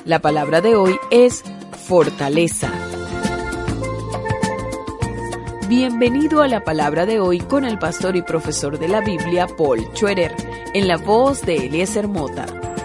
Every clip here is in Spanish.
La palabra de hoy es fortaleza. Bienvenido a la palabra de hoy con el pastor y profesor de la Biblia, Paul Schroeder, en la voz de Eliezer Mota.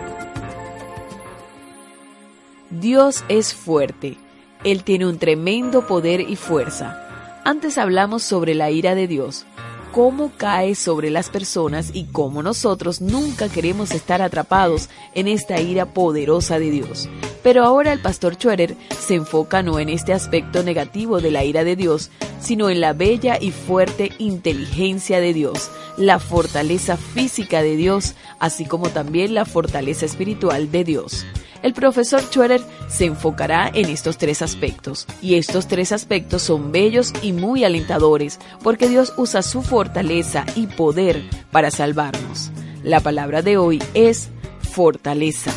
Dios es fuerte. Él tiene un tremendo poder y fuerza. Antes hablamos sobre la ira de Dios, cómo cae sobre las personas y cómo nosotros nunca queremos estar atrapados en esta ira poderosa de Dios. Pero ahora el pastor Schroeder se enfoca no en este aspecto negativo de la ira de Dios, sino en la bella y fuerte inteligencia de Dios, la fortaleza física de Dios, así como también la fortaleza espiritual de Dios. El profesor Schroeder se enfocará en estos tres aspectos, y estos tres aspectos son bellos y muy alentadores, porque Dios usa su fortaleza y poder para salvarnos. La palabra de hoy es fortaleza.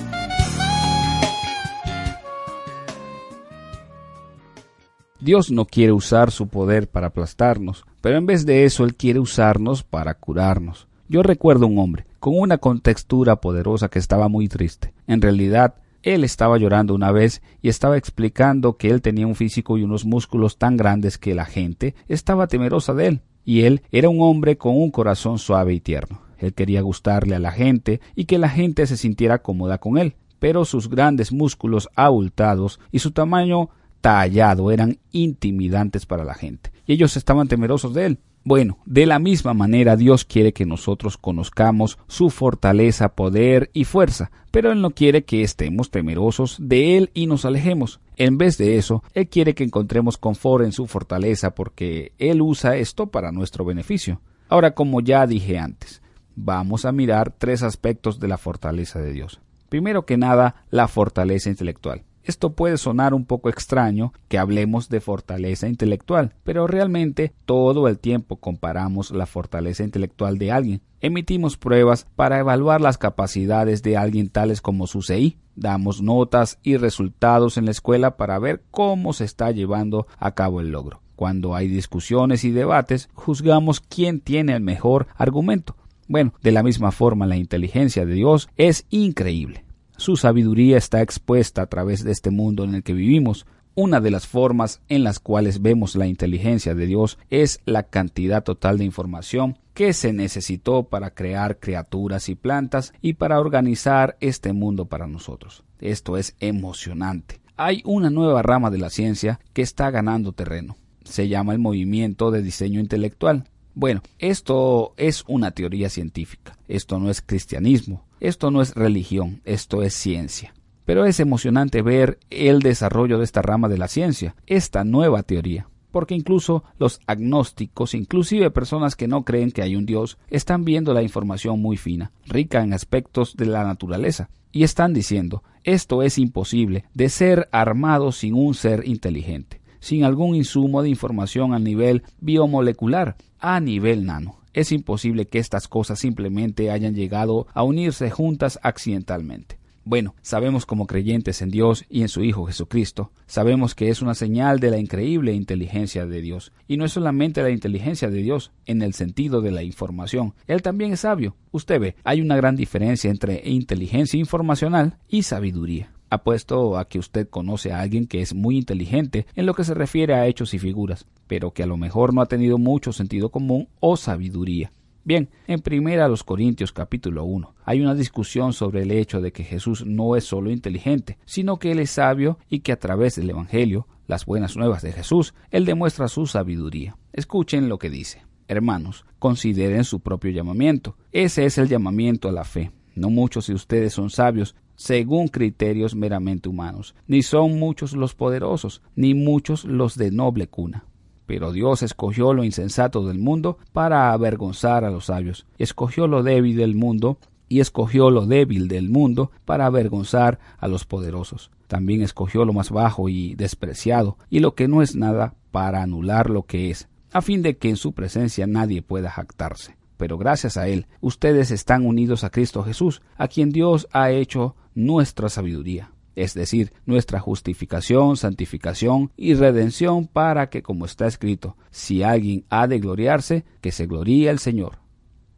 Dios no quiere usar su poder para aplastarnos, pero en vez de eso Él quiere usarnos para curarnos. Yo recuerdo un hombre con una contextura poderosa que estaba muy triste. En realidad, él estaba llorando una vez y estaba explicando que él tenía un físico y unos músculos tan grandes que la gente estaba temerosa de él. Y él era un hombre con un corazón suave y tierno. Él quería gustarle a la gente y que la gente se sintiera cómoda con él. Pero sus grandes músculos abultados y su tamaño tallado eran intimidantes para la gente. Y ellos estaban temerosos de él. Bueno, de la misma manera Dios quiere que nosotros conozcamos su fortaleza, poder y fuerza, pero Él no quiere que estemos temerosos de Él y nos alejemos. En vez de eso, Él quiere que encontremos confort en su fortaleza porque Él usa esto para nuestro beneficio. Ahora, como ya dije antes, vamos a mirar tres aspectos de la fortaleza de Dios. Primero que nada, la fortaleza intelectual. Esto puede sonar un poco extraño que hablemos de fortaleza intelectual, pero realmente todo el tiempo comparamos la fortaleza intelectual de alguien. Emitimos pruebas para evaluar las capacidades de alguien tales como su CI. Damos notas y resultados en la escuela para ver cómo se está llevando a cabo el logro. Cuando hay discusiones y debates, juzgamos quién tiene el mejor argumento. Bueno, de la misma forma la inteligencia de Dios es increíble. Su sabiduría está expuesta a través de este mundo en el que vivimos. Una de las formas en las cuales vemos la inteligencia de Dios es la cantidad total de información que se necesitó para crear criaturas y plantas y para organizar este mundo para nosotros. Esto es emocionante. Hay una nueva rama de la ciencia que está ganando terreno. Se llama el movimiento de diseño intelectual. Bueno, esto es una teoría científica. Esto no es cristianismo. Esto no es religión, esto es ciencia. Pero es emocionante ver el desarrollo de esta rama de la ciencia, esta nueva teoría, porque incluso los agnósticos, inclusive personas que no creen que hay un Dios, están viendo la información muy fina, rica en aspectos de la naturaleza, y están diciendo, esto es imposible de ser armado sin un ser inteligente, sin algún insumo de información a nivel biomolecular, a nivel nano. Es imposible que estas cosas simplemente hayan llegado a unirse juntas accidentalmente. Bueno, sabemos como creyentes en Dios y en su Hijo Jesucristo, sabemos que es una señal de la increíble inteligencia de Dios. Y no es solamente la inteligencia de Dios en el sentido de la información, Él también es sabio. Usted ve, hay una gran diferencia entre inteligencia informacional y sabiduría. Apuesto a que usted conoce a alguien que es muy inteligente en lo que se refiere a hechos y figuras, pero que a lo mejor no ha tenido mucho sentido común o sabiduría. Bien, en 1 Corintios capítulo 1 hay una discusión sobre el hecho de que Jesús no es solo inteligente, sino que Él es sabio y que a través del Evangelio, las buenas nuevas de Jesús, Él demuestra su sabiduría. Escuchen lo que dice. Hermanos, consideren su propio llamamiento. Ese es el llamamiento a la fe. No muchos de ustedes son sabios según criterios meramente humanos, ni son muchos los poderosos, ni muchos los de noble cuna. Pero Dios escogió lo insensato del mundo para avergonzar a los sabios. Escogió lo débil del mundo y escogió lo débil del mundo para avergonzar a los poderosos. También escogió lo más bajo y despreciado y lo que no es nada para anular lo que es, a fin de que en su presencia nadie pueda jactarse. Pero gracias a Él, ustedes están unidos a Cristo Jesús, a quien Dios ha hecho nuestra sabiduría, es decir, nuestra justificación, santificación y redención, para que, como está escrito, si alguien ha de gloriarse, que se gloríe el Señor.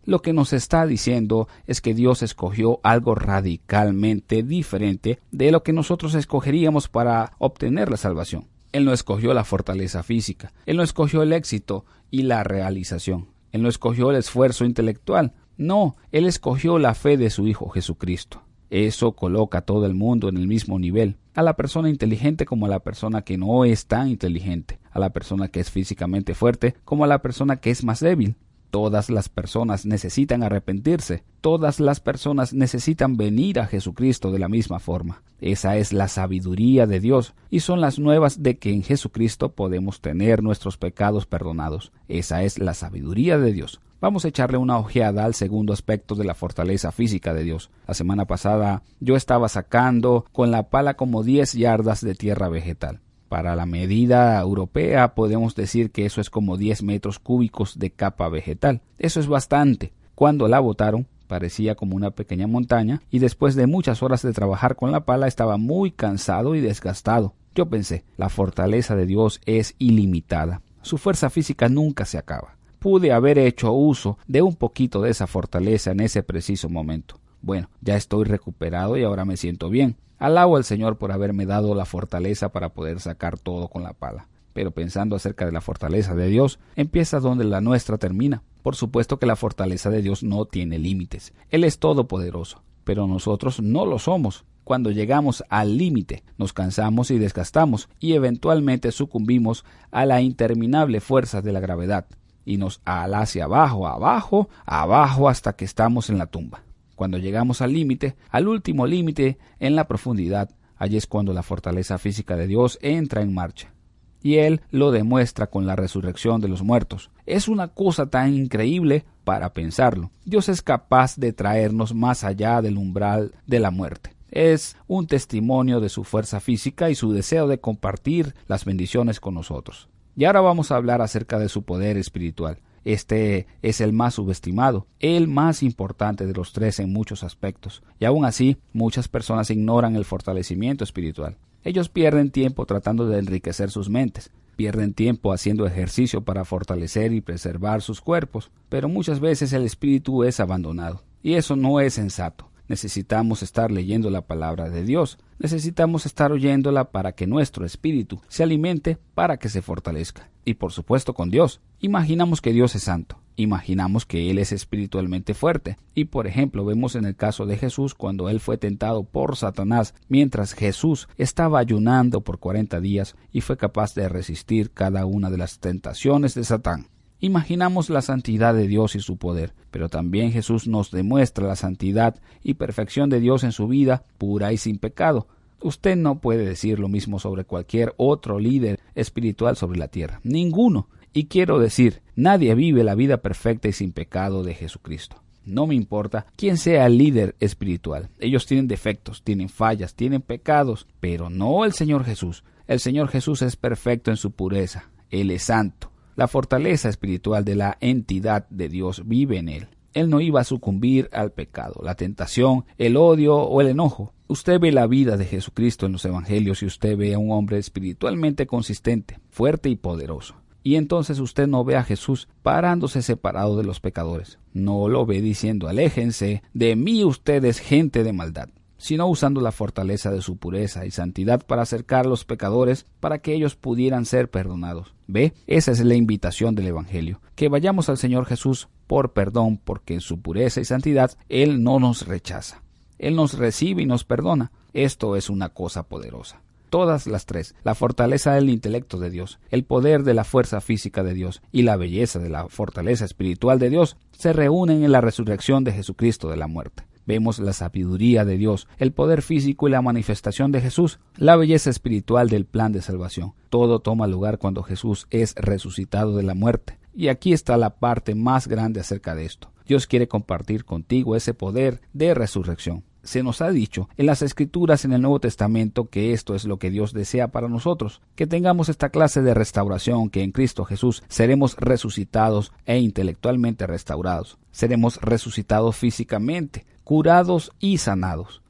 Lo que nos está diciendo es que Dios escogió algo radicalmente diferente de lo que nosotros escogeríamos para obtener la salvación. Él no escogió la fortaleza física, Él no escogió el éxito y la realización, Él no escogió el esfuerzo intelectual, no, Él escogió la fe de su Hijo Jesucristo. Eso coloca a todo el mundo en el mismo nivel, a la persona inteligente como a la persona que no es tan inteligente, a la persona que es físicamente fuerte como a la persona que es más débil. Todas las personas necesitan arrepentirse, todas las personas necesitan venir a Jesucristo de la misma forma. Esa es la sabiduría de Dios y son las nuevas de que en Jesucristo podemos tener nuestros pecados perdonados. Esa es la sabiduría de Dios. Vamos a echarle una ojeada al segundo aspecto de la fortaleza física de Dios. La semana pasada yo estaba sacando con la pala como 10 yardas de tierra vegetal. Para la medida europea podemos decir que eso es como 10 metros cúbicos de capa vegetal. Eso es bastante. Cuando la botaron parecía como una pequeña montaña y después de muchas horas de trabajar con la pala estaba muy cansado y desgastado. Yo pensé, la fortaleza de Dios es ilimitada. Su fuerza física nunca se acaba. Pude haber hecho uso de un poquito de esa fortaleza en ese preciso momento. Bueno, ya estoy recuperado y ahora me siento bien. Alabo al Señor por haberme dado la fortaleza para poder sacar todo con la pala. Pero pensando acerca de la fortaleza de Dios, empieza donde la nuestra termina. Por supuesto que la fortaleza de Dios no tiene límites. Él es todopoderoso, pero nosotros no lo somos. Cuando llegamos al límite, nos cansamos y desgastamos y eventualmente sucumbimos a la interminable fuerza de la gravedad. Y nos ala hacia abajo, abajo, abajo hasta que estamos en la tumba. Cuando llegamos al límite, al último límite, en la profundidad, allí es cuando la fortaleza física de Dios entra en marcha. Y Él lo demuestra con la resurrección de los muertos. Es una cosa tan increíble para pensarlo. Dios es capaz de traernos más allá del umbral de la muerte. Es un testimonio de su fuerza física y su deseo de compartir las bendiciones con nosotros. Y ahora vamos a hablar acerca de su poder espiritual. Este es el más subestimado, el más importante de los tres en muchos aspectos. Y aún así, muchas personas ignoran el fortalecimiento espiritual. Ellos pierden tiempo tratando de enriquecer sus mentes. Pierden tiempo haciendo ejercicio para fortalecer y preservar sus cuerpos. Pero muchas veces el espíritu es abandonado. Y eso no es sensato. Necesitamos estar leyendo la palabra de Dios. Necesitamos estar oyéndola para que nuestro espíritu se alimente, para que se fortalezca. Y por supuesto con Dios. Imaginamos que Dios es santo. Imaginamos que Él es espiritualmente fuerte. Y por ejemplo vemos en el caso de Jesús cuando Él fue tentado por Satanás mientras Jesús estaba ayunando por 40 días y fue capaz de resistir cada una de las tentaciones de Satán. Imaginamos la santidad de Dios y su poder, pero también Jesús nos demuestra la santidad y perfección de Dios en su vida pura y sin pecado. Usted no puede decir lo mismo sobre cualquier otro líder espiritual sobre la tierra. Ninguno. Y quiero decir, nadie vive la vida perfecta y sin pecado de Jesucristo. No me importa quién sea el líder espiritual. Ellos tienen defectos, tienen fallas, tienen pecados, pero no el Señor Jesús. El Señor Jesús es perfecto en su pureza. Él es santo. La fortaleza espiritual de la entidad de Dios vive en Él. Él no iba a sucumbir al pecado, la tentación, el odio o el enojo. Usted ve la vida de Jesucristo en los evangelios y usted ve a un hombre espiritualmente consistente, fuerte y poderoso. Y entonces usted no ve a Jesús parándose separado de los pecadores. No lo ve diciendo, aléjense de mí ustedes, gente de maldad, sino usando la fortaleza de su pureza y santidad para acercar a los pecadores para que ellos pudieran ser perdonados. ¿Ve? Esa es la invitación del Evangelio, que vayamos al Señor Jesús por perdón, porque en su pureza y santidad Él no nos rechaza. Él nos recibe y nos perdona. Esto es una cosa poderosa. Todas las tres, la fortaleza del intelecto de Dios, el poder de la fuerza física de Dios y la belleza de la fortaleza espiritual de Dios, se reúnen en la resurrección de Jesucristo de la muerte. Vemos la sabiduría de Dios, el poder físico y la manifestación de Jesús, la belleza espiritual del plan de salvación. Todo toma lugar cuando Jesús es resucitado de la muerte. Y aquí está la parte más grande acerca de esto. Dios quiere compartir contigo ese poder de resurrección. Se nos ha dicho en las Escrituras en el Nuevo Testamento que esto es lo que Dios desea para nosotros, que tengamos esta clase de restauración, que en Cristo Jesús seremos resucitados e intelectualmente restaurados. Seremos resucitados físicamente, curados y sanados.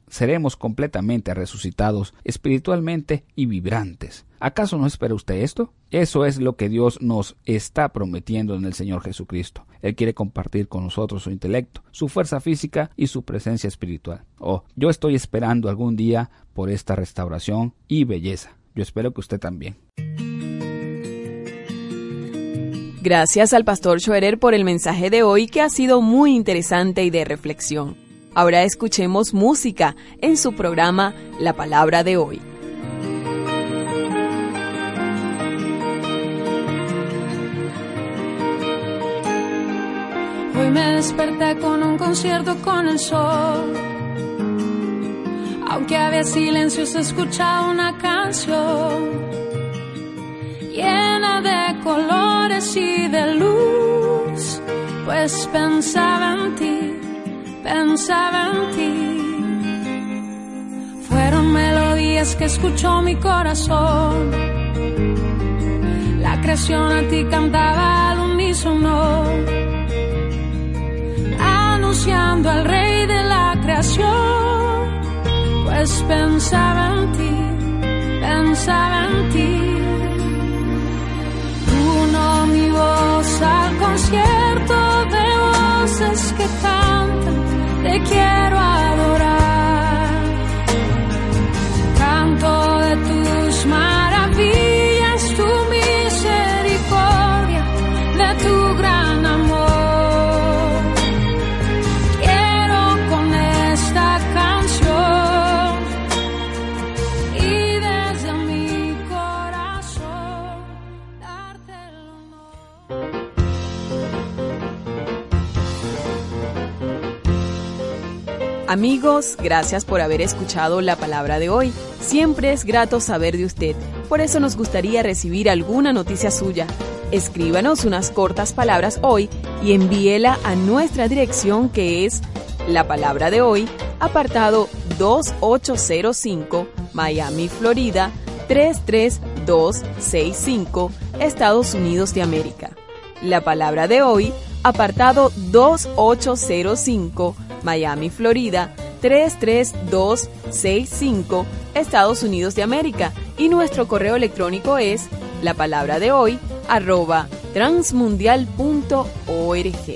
seremos completamente resucitados espiritualmente y vibrantes. ¿Acaso no espera usted esto? Eso es lo que Dios nos está prometiendo en el Señor Jesucristo. Él quiere compartir con nosotros su intelecto, su fuerza física y su presencia espiritual. Yo estoy esperando algún día por esta restauración y belleza. Yo espero que usted también. Gracias al pastor Schroeder por el mensaje de hoy, que ha sido muy interesante y de reflexión. Ahora escuchemos música en su programa La Palabra de Hoy. Hoy me desperté con un concierto con el sol. Aunque había silencio, se escuchaba una canción llena de colores y de luz, pues pensaba en ti, pensaba en ti. Fueron melodías que escuchó mi corazón. La creación a ti cantaba al unísono, anunciando al Rey de la creación, pues pensaba en ti, pensaba en ti. Uno mi voz al concierto de voces que cantan, te quiero adorar. Canto de tus maravillas, tu misericordia, de tu gran amor. Quiero con esta canción y desde mi corazón darte el honor. Amigos, gracias por haber escuchado la palabra de hoy. Siempre es grato saber de usted. Por eso nos gustaría recibir alguna noticia suya. Escríbanos unas cortas palabras hoy y envíela a nuestra dirección, que es La Palabra de Hoy, apartado 2805, Miami, Florida 33265, Estados Unidos de América. La Palabra de Hoy, apartado 2805, Miami, Florida 33265, Estados Unidos de América. Y nuestro correo electrónico es lapalabradehoy@transmundial.org.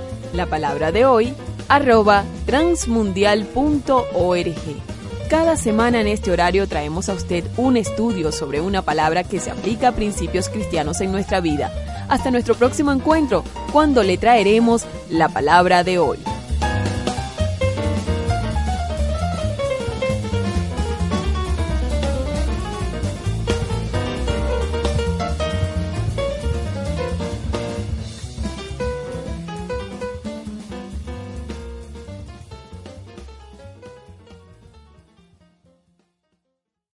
lapalabradehoy@transmundial.org. Cada semana en este horario traemos a usted un estudio sobre una palabra que se aplica a principios cristianos en nuestra vida. Hasta nuestro próximo encuentro, cuando le traeremos la palabra de hoy.